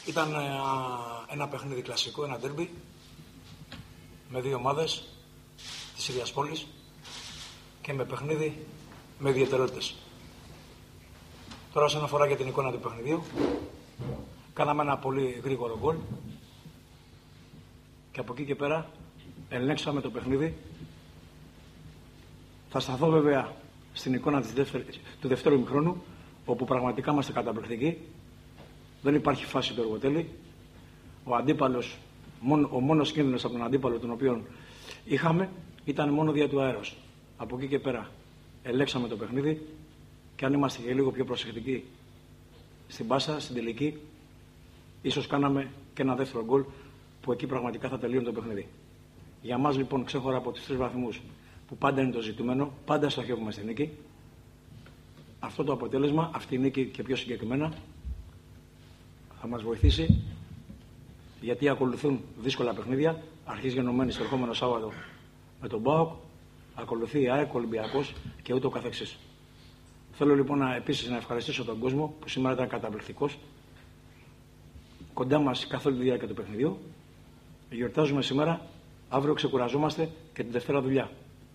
Ήταν ένα παιχνίδι κλασικό, ένα ντέρμπι, με δύο ομάδες της ίδιας πόλης και με παιχνίδι με ιδιαιτερότητες. Τώρα, όσον αφορά για την εικόνα του παιχνιδιού, κάναμε ένα πολύ γρήγορο γκολ και από εκεί και πέρα ελέγξαμε το παιχνίδι. Θα σταθώ βέβαια στην εικόνα του δεύτερου ημιχρόνου, όπου πραγματικά είμαστε καταπληκτικοί. Δεν υπάρχει φάση του Εργοτέλη. Ο αντίπαλος, ο μόνος κίνδυνος από τον αντίπαλο τον οποίο είχαμε ήταν μόνο δια του αέρος. Από εκεί και πέρα ελέγξαμε το παιχνίδι και αν είμαστε και λίγο πιο προσεκτικοί στην πάσα, στην τελική, ίσως κάναμε και ένα δεύτερο γκολ που εκεί πραγματικά θα τελείωνε το παιχνίδι. Για μας λοιπόν, ξέχωρα από τους 3 βαθμούς που πάντα είναι το ζητούμενο, πάντα στοχεύουμε στη νίκη. Αυτό το αποτέλεσμα, αυτή η νίκη και πιο συγκεκριμένα, θα μας βοηθήσει, γιατί ακολουθούν δύσκολα παιχνίδια. Αρχίζει γενομένη στο ερχόμενο Σάββατο με τον ΠΑΟΚ, ακολουθεί η ΑΕΚ, Ολυμπιακός και ούτω καθεξής. Θέλω λοιπόν επίσης να ευχαριστήσω τον κόσμο που σήμερα ήταν καταπληκτικός, κοντά μας καθ' όλη τη διάρκεια του παιχνιδιού. Γιορτάζουμε σήμερα, αύριο ξεκουραζόμαστε και την Δευτέρα δουλειά.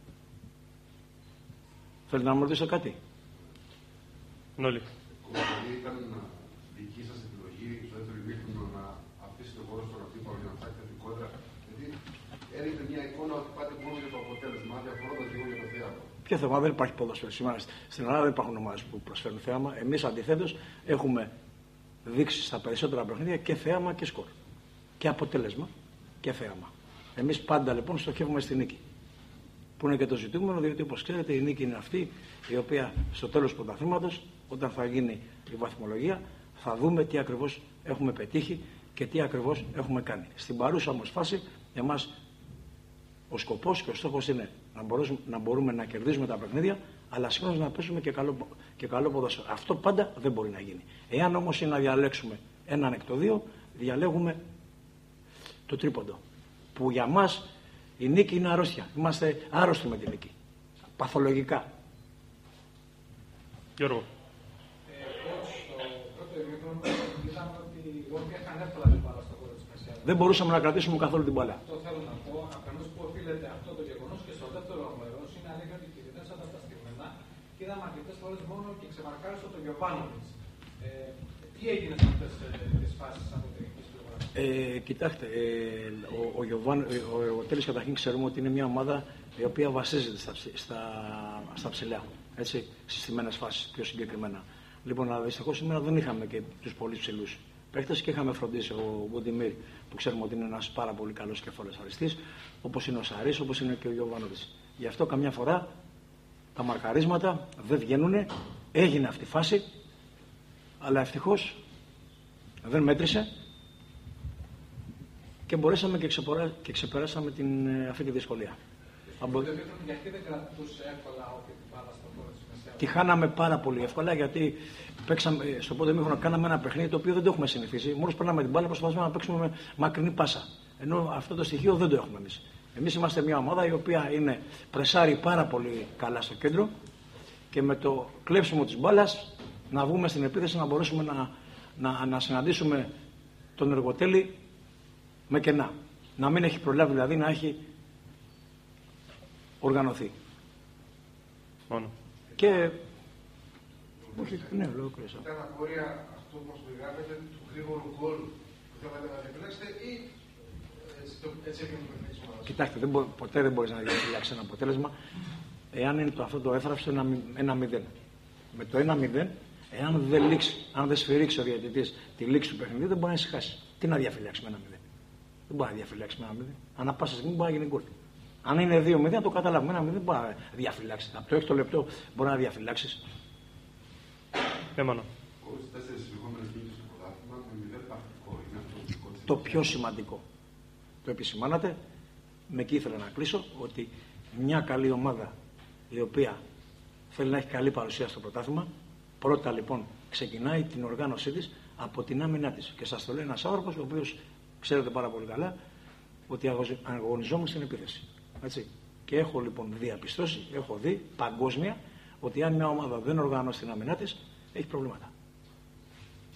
Θέλετε να μου ρωτήσετε κάτι? Νόλη. Ήταν δική σας επιλογή στο δεύτερο ημίχρονο να αφήσετε χώρο στον αντίπαλο για να φτιάξετε την κόντρα? Γιατί έδειχνε μια εικόνα ότι πάτε μόνο για το αποτέλεσμα, διαφορώνοντας λίγο για το θέαμα. Ποιο θέμα? Δεν υπάρχει ποδόσφαιρο σήμερα. Στην Ελλάδα δεν υπάρχουν ομάδες που προσφέρουν θέαμα. Εμείς αντιθέτως έχουμε δείξει στα περισσότερα παιχνίδια και θέαμα και σκορ. Και αποτέλεσμα και θέαμα. Εμείς πάντα λοιπόν στοχεύουμε στη νίκη. Που είναι και το ζητούμενο, διότι όπως ξέρετε η νίκη είναι αυτή η οποία στο τέλος του πρωταθλήματος, όταν θα γίνει η βαθμολογία, θα δούμε τι ακριβώς έχουμε πετύχει και τι ακριβώς έχουμε κάνει. Στην παρούσα όμως φάση, εμάς ο σκοπός και ο στόχος είναι να μπορούμε να κερδίζουμε τα παιχνίδια, αλλά σίγουρα να παίζουμε και καλό ποδόσφαιρο. Αυτό πάντα δεν μπορεί να γίνει. Εάν όμως είναι να διαλέξουμε έναν εκ των δύο, διαλέγουμε το τρίποντο. Που για μας η νίκη είναι αρρώστια. Είμαστε άρρωστοι με τη νίκη. Παθολογικά. Γιώργο. Δεν μπορούσαμε να κρατήσουμε καθόλου την μπάλα. Αυτό θέλω να πω. Αφενός που οφείλεται αυτό το γεγονός και στο δεύτερο μέρος είναι αλήθεια ότι κυριαρχήσατε τα στιγμένα και είδαμε αρκετές φορές μόνο και ξεμαρκάρισε τον Γιοβάνοβιτς. Τι έγινε σε αυτές τις φάσεις από την τεχνική πλευρά? Κοιτάξτε, ο Εργοτέλης καταρχήν ξέρουμε ότι είναι μια ομάδα η οποία βασίζεται στα ψηλά. Έτσι, συστημένες φάσεις πιο συγκεκριμένα. Λοιπόν, δυστυχώς σήμερα δεν είχαμε και τους πολύ ψηλούς παίκτες και είχαμε φροντίσει ο Βοντιμίρ, που ξέρουμε ότι είναι ένας πάρα πολύ καλός και φορεσαριστής, όπως είναι ο Σαρής, όπως είναι και ο Γιοβάνοβιτς. Γι' αυτό καμιά φορά τα μαρκαρίσματα δεν βγαίνουν. Έγινε αυτή η φάση, αλλά ευτυχώς δεν μέτρησε και μπορέσαμε και ξεπεράσαμε αυτή τη δυσκολία. Γιατί δεν κρατούσε εύκολα όποια την μπάλα στο χώρο της μεσαίας? Τη χάναμε πάρα πολύ εύκολα, γιατί παίξαμε, στο πρώτο ημίχρονο κάναμε ένα παιχνίδι το οποίο δεν το έχουμε συνηθίσει. Μόλις περνάμε την μπάλα προσπαθούμε να παίξουμε με μακρινή πάσα. Ενώ αυτό το στοιχείο δεν το έχουμε εμείς. Εμείς είμαστε μια ομάδα η οποία πρεσάρει πάρα πολύ καλά στο κέντρο και με το κλέψιμο της μπάλας να βγούμε στην επίθεση, να μπορέσουμε να συναντήσουμε τον Εργοτέλη με κενά. Να μην έχει προλάβει, δηλαδή να έχει οργανωθεί. Μόνο. Και... όχι, ναι, ολόκληρωσα. Ήταν απορία αυτό που μας περιγράφεται του γρήγορου γκολ που θέλατε να διαπλέξετε ή έτσι έγινε το παιχνίδι της ομάδας? Κοιτάξτε, ποτέ δεν μπορείς να διαφυλάξεις ένα αποτέλεσμα εάν είναι αυτό το έθραυστο 1-0. Με το 1-0, αν δεν σφυρίξει ο διαιτητής τη λήξη του παιχνιδιού, δεν μπορεί να ησυχάσει. Τι να διαφυλάξει με 1-0? Δεν μπορεί να διαφυλάξει με 1-0. Ανά πάσα στιγμή μπορεί να γίνει γκολ. Αν είναι 2-0, να το καταλάβουμε. 1-0 δεν μπορεί να διαφυλάξει. Από το 6 λεπτό μπορεί να διαφυλάξει. Έμανα. Το πιο σημαντικό. Το επισημάνατε. Με εκεί ήθελα να κλείσω ότι μια καλή ομάδα η οποία θέλει να έχει καλή παρουσία στο πρωτάθλημα, πρώτα λοιπόν ξεκινάει την οργάνωσή της από την άμυνά της. Και σας το λέει ένας άνθρωπος ο οποίος ξέρετε πάρα πολύ καλά ότι αγωνιζόμαστε στην επίθεση. Έτσι. Και έχω λοιπόν διαπιστώσει, έχω δει παγκόσμια ότι αν μια ομάδα δεν οργανώσει την άμυνά της, έχει προβλήματα.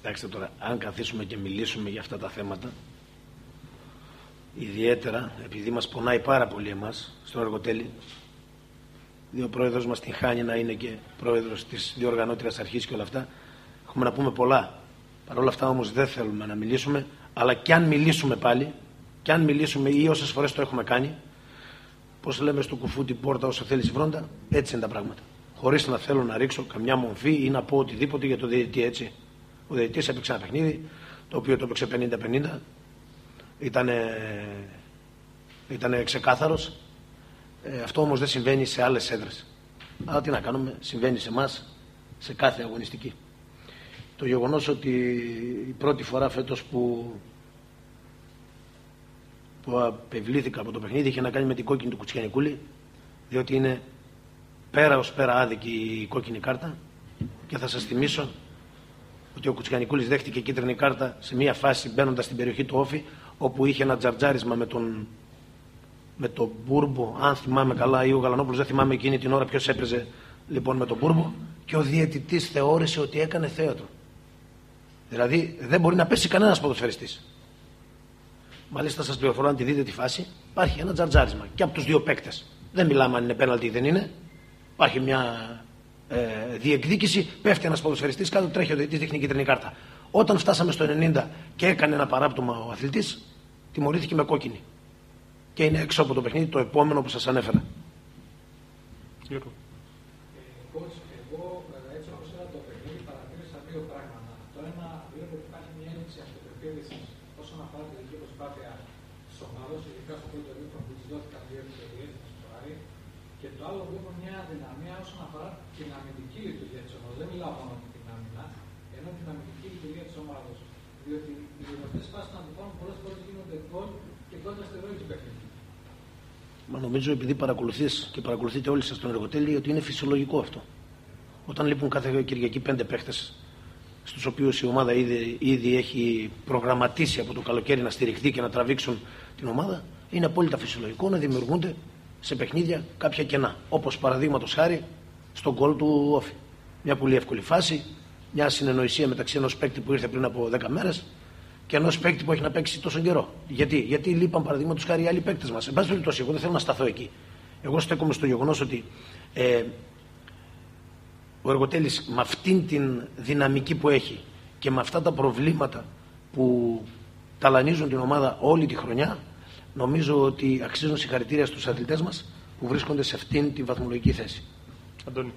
Κοιτάξτε τώρα, αν καθίσουμε και μιλήσουμε για αυτά τα θέματα, ιδιαίτερα επειδή μας πονάει πάρα πολύ εμάς στον Εργοτέλη, διότι ο πρόεδρος μας την χάνει να είναι και πρόεδρος της διοργανώτριας αρχής και όλα αυτά, έχουμε να πούμε πολλά. Παρ' όλα αυτά όμως δεν θέλουμε να μιλήσουμε, αλλά κι αν μιλήσουμε πάλι, κι αν μιλήσουμε ή όσες φορές το έχουμε κάνει, πώς λέμε στο κουφού την πόρτα όσο θέλεις βρόντα, έτσι είναι τα πράγματα. Χωρίς να θέλω να ρίξω καμιά μορφή ή να πω οτιδήποτε για το διαιτητή, έτσι. Ο διαιτητής έπαιξε ένα παιχνίδι, το οποίο το έπαιξε 50-50, ήταν ξεκάθαρος. Αυτό όμως δεν συμβαίνει σε άλλες έδρες. Αλλά τι να κάνουμε, συμβαίνει σε εμάς σε κάθε αγωνιστική. Το γεγονός ότι η πρώτη φορά φέτος που απευλήθηκα από το παιχνίδι είχε να κάνει με την κόκκινη του Κουτσιανικούλη, διότι είναι πέρα ως πέρα άδικη η κόκκινη κάρτα, και θα σας θυμίσω ότι ο Κουτσιανικούλης δέχτηκε κίτρινη κάρτα σε μια φάση μπαίνοντας στην περιοχή του Όφη, όπου είχε ένα τζαρτζάρισμα με τον Μπούρμπο, αν θυμάμαι καλά, ή ο Γαλανόπουλος, δεν θυμάμαι εκείνη την ώρα ποιος έπαιζε λοιπόν με τον Μπούρμπο, και ο διαιτητής θεώρησε ότι έκανε θέατρο. Δηλαδή δεν μπορεί να πέσει κανένας ποδοσφαιριστής. Μάλιστα σας πληροφορώ, αν τη δείτε τη φάση, υπάρχει ένα τζαρτζάρισμα και από τους δύο παίκτες. Δεν μιλάμε αν είναι πέναλτι ή δεν είναι. Υπάρχει μια διεκδίκηση, πέφτει ένας ποδοσφαιριστής κάτω, τρέχει ο διαιτητής, δείχνει κίτρινη κάρτα. Όταν φτάσαμε στο 90 και έκανε ένα παράπτωμα ο αθλητής, τιμωρήθηκε με κόκκινη. Και είναι έξω από το παιχνίδι το επόμενο που σας ανέφερα. Coach, εγώ έτσι όπως είδα το παιχνίδι παρατήρησα δύο πράγματα. Το ένα, βλέπω ότι υπάρχει μια έλλειψη αυτοπεποίθησης όσον αφορά τη δική προσπάθεια της ομάδας, ειδικά στο πρώτο δεύτερο που της δόθηκαν δύο ευκαιρίες να σκοράρει. Και το άλλο, βλέπω μια αδυναμία όσον αφορά την αμυντική λειτουργία της ομάδας. Δεν μιλάω μόνο για την άμυνα, ενώ την αμυντική λειτουργία της ομάδας. Διότι οι δημοτικές φάσεις των αντιπάλων πολλές φορές γίνονται γκολ και κόντρα στη ροή του παιχνιδιού. Μα νομίζω, επειδή παρακολουθείς και παρακολουθείτε όλοι σας τον Εργοτέλη, ότι είναι φυσιολογικό αυτό. Όταν λείπουν κάθε Κυριακή 5 παίχτες, στους οποίους η ομάδα ήδη έχει προγραμματίσει από το καλοκαίρι να στηριχθεί και να τραβήξουν την ομάδα, είναι απόλυτα φυσιολογικό να δημιουργούνται σε παιχνίδια κάποια κενά. Όπως παραδείγματος χάρη στον γκολ του Όφη. Μια πολύ εύκολη φάση, μια συνεννοησία μεταξύ ενός παίκτη που ήρθε πριν από 10 μέρες και ενός παίκτη που έχει να παίξει τόσο καιρό. Γιατί λείπαν παραδείγματος χάρη οι άλλοι παίκτες μας. Εν πάση περιπτώσει, εγώ δεν θέλω να σταθώ εκεί. Εγώ στέκομαι στο γεγονός ότι ο Εργοτέλης με αυτήν την δυναμική που έχει και με αυτά τα προβλήματα που ταλανίζουν την ομάδα όλη τη χρονιά, νομίζω ότι αξίζουν συγχαρητήρια στους αθλητές μας που βρίσκονται σε αυτήν τη βαθμολογική θέση. Αντώνη.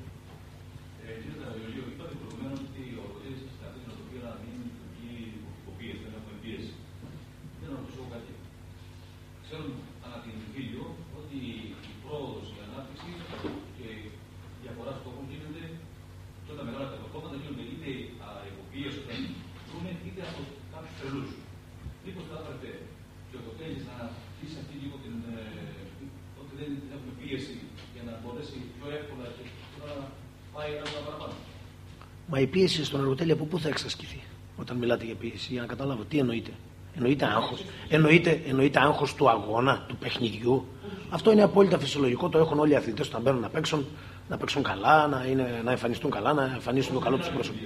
Μα η πίεση στον Εργοτέλη από πού θα εξασκηθεί όταν μιλάτε για πίεση, για να καταλάβω τι εννοείτε. Εννοείται άγχος. Εννοείται άγχος του αγώνα, του παιχνιδιού. Αυτό είναι απόλυτα φυσιολογικό, το έχουν όλοι οι αθλητές όταν μπαίνουν να παίξουν καλά, να εμφανιστούν καλά, να εμφανίσουν το καλό τους πρόσωπο.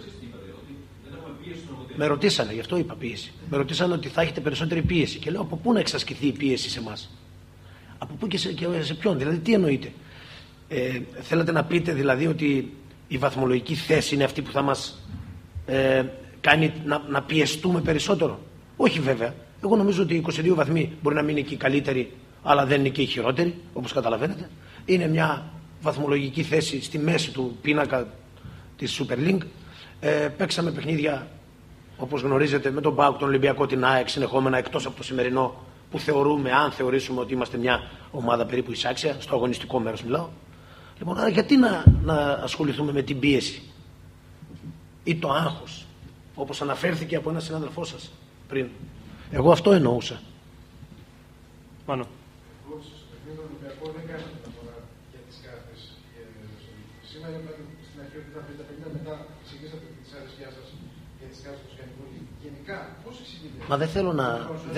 Με ρωτήσανε, γι' αυτό είπα πίεση. Με ρωτήσανε ότι θα έχετε περισσότερη πίεση. Και λέω από πού να εξασκηθεί η πίεση σε εμάς. Από πού και σε ποιον, δηλαδή τι εννοείτε. Θέλετε να πείτε δηλαδή ότι η βαθμολογική θέση είναι αυτή που θα μας κάνει να πιεστούμε περισσότερο. Όχι βέβαια. Εγώ νομίζω ότι οι 22 βαθμοί μπορεί να μην είναι και οι καλύτεροι, αλλά δεν είναι και οι χειρότεροι, όπως καταλαβαίνετε. Είναι μια βαθμολογική θέση στη μέση του πίνακα της Super League. Παίξαμε παιχνίδια, όπως γνωρίζετε, με τον ΠΑΟΚ, τον Ολυμπιακό, την ΑΕΚ συνεχόμενα, εκτός από το σημερινό που αν θεωρήσουμε ότι είμαστε μια ομάδα περίπου εισάξια, στο αγωνιστικό μέρος μιλάω. Λοιπόν, άρα γιατί να ασχοληθούμε με την πίεση ή το άγχος, όπως αναφέρθηκε από έναν συνάδελφό σας πριν. Εγώ αυτό εννοούσα. Πάνω. Εγώ στον Ολυμπιακό δεν κάνω μεταφορά για τις κάρτες. Σήμερα είπατε στην αρχή ότι θα βρείτε 50, μετά εξηγήσατε τη δυσαρέσκειά σας για τις κάρτες του Σκανικούλη. Γενικά, πώς εξηγείτε? Μα δεν θέλω να...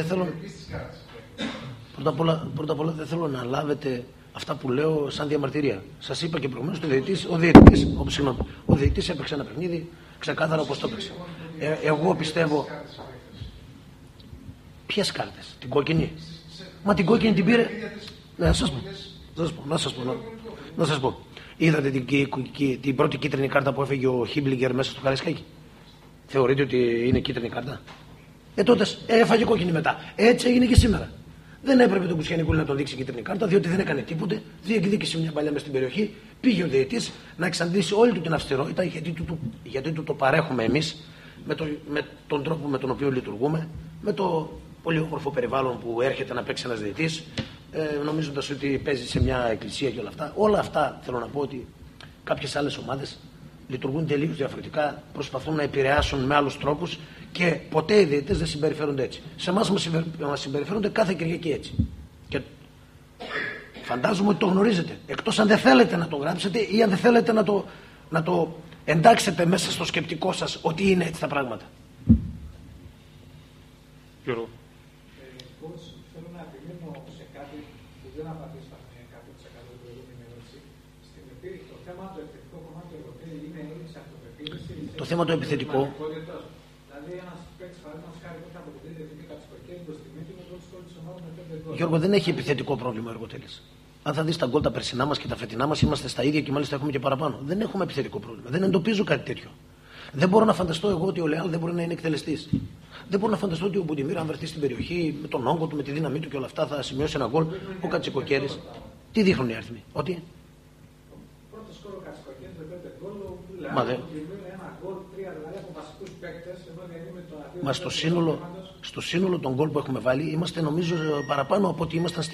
Πρώτα απ' όλα δεν θέλω να λάβετε αυτά που λέω σαν διαμαρτυρία. Σας είπα και προηγουμένως, ο διαιτητής έπαιξε ένα παιχνίδι ξεκάθαρα όπως το έπαιξε. Εγώ πιστεύω. Ποιες κάρτες? Την κόκκινη? Μα την κόκκινη την πήρε. Ναι, να σας πω. Είδατε την πρώτη κίτρινη κάρτα που έφεγε ο Χίμπλιγκερ μέσα στο Καραϊσκάκι? Θεωρείτε ότι είναι κίτρινη κάρτα? Τότε έφαγε κόκκινη μετά. Έτσι έγινε και σήμερα. Δεν έπρεπε τον Κουσιανικούλη να τον δείξει κίτρινη κάρτα, διότι δεν έκανε τίποτε. Διεκδίκησε μια παλιά μες στην περιοχή. Πήγε ο διαιτητής να εξαντλήσει όλη του την αυστηρότητα, γιατί του το παρέχουμε εμείς με τον τρόπο με τον οποίο λειτουργούμε, με το πολύ όμορφο περιβάλλον που έρχεται να παίξει ένας διαιτητής, νομίζοντας ότι παίζει σε μια εκκλησία και όλα αυτά. Όλα αυτά θέλω να πω ότι κάποιες άλλες ομάδες λειτουργούν τελείως διαφορετικά, προσπαθούν να επηρεάσουν με άλλους τρόπους και ποτέ οι διαιτητές δεν συμπεριφέρονται έτσι. Σε εμάς μας συμπεριφέρονται κάθε Κυριακή έτσι. Και φαντάζομαι ότι το γνωρίζετε. Εκτός αν δεν θέλετε να το γράψετε ή αν δεν θέλετε να το εντάξετε μέσα στο σκεπτικό σας ότι είναι έτσι τα πράγματα. Γιώργο. Θέλω να επιμείνω σε κάτι που δεν απαντήσαμε 100% την προηγούμενη ερώτηση. Το θέμα του επιθετικού κομμάτι του εργοτέλη είναι έλλειψη αυτοπεποίθησης. Το θέμα του επιθετικό. Δηλαδή, ένας παίκτης παραδείγματος χάρη που έχει αποδειχθεί ότι κατασκοκέλει προς τη μύτη με πρώτη σχόλη της ομάδας με 5 γκολ. Γιώργο, δεν έχει επιθετικό πρόβλημα ο εργοτέλης. Αν θα δεις τα γκολ τα περσινά μας και τα φετινά μας, είμαστε στα ίδια και μάλιστα έχουμε και παραπάνω. Δεν έχουμε επιθετικό πρόβλημα. Δεν εντοπίζω κάτι τέτοιο. Δεν μπορώ να φανταστώ εγώ ότι ο Λεάλ δεν μπορεί να είναι εκτελεστής. Δεν μπορώ να φανταστώ ότι ο Μπουντιμίρ, αν βρεθεί στην περιοχή με τον όγκο του, με τη δύναμή του και όλα αυτά, θα σημειώσει ένα γκολ. Ο Κατσικοκέρης. Τι δείχνουν οι αριθμοί? Ότι. Πρώτο σκόρο Κατσικοκέρης με 5 γκολ. Μα δεν. Ένα γκολ, 3 δηλαδή από βασικούς παίκτες. Μα στο σύνολο των γκολ που έχουμε βάλει είμαστε νομίζω παραπάνω από ότι ήμασταν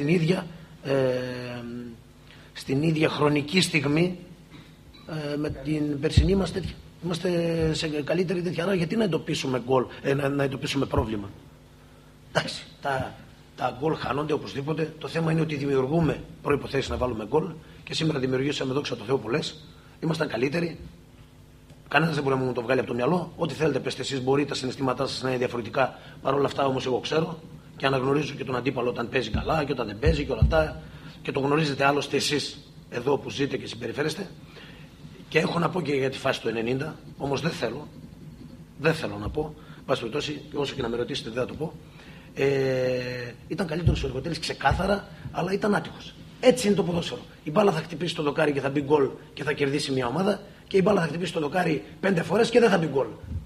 στην ίδια χρονική στιγμή με την περσινή μας τέτοια. Είμαστε σε καλύτερη τέτοια. Άρα γιατί να εντοπίσουμε γκολ, να εντοπίσουμε πρόβλημα? Εντάξει, τα γκολ χάνονται οπωσδήποτε. Το θέμα είναι ότι δημιουργούμε προϋποθέσεις να βάλουμε γκολ και σήμερα δημιουργήσαμε, δόξα τω Θεώ, πολλές. Ήμασταν καλύτεροι. Κανένας δεν μπορεί να μου το βγάλει από το μυαλό. Ό,τι θέλετε πέστε εσείς, μπορεί τα συναισθήματά σας να είναι διαφορετικά. Παρ' όλα αυτά όμως εγώ ξέρω και αναγνωρίζω και τον αντίπαλο όταν παίζει καλά και όταν δεν παίζει και όλα αυτά. Και το γνωρίζετε άλλωστε εσείς εδώ που ζείτε και συμπεριφέρεστε. Και έχω να πω και για τη φάση του 90, όμως δεν θέλω να πω. Πάση περιπτώσει, όσο και να με ρωτήσετε δεν θα το πω. Ήταν καλύτερος ο εργοτέλης ξεκάθαρα, αλλά ήταν άτυχος. Έτσι είναι το ποδόσφαιρο. Η μπάλα θα χτυπήσει το δοκάρι και θα μπει γκολ και θα κερδίσει μια ομάδα, και η μπάλα θα χτυπήσει το δοκάρι 5 φορές και δεν θα μπει γκολ.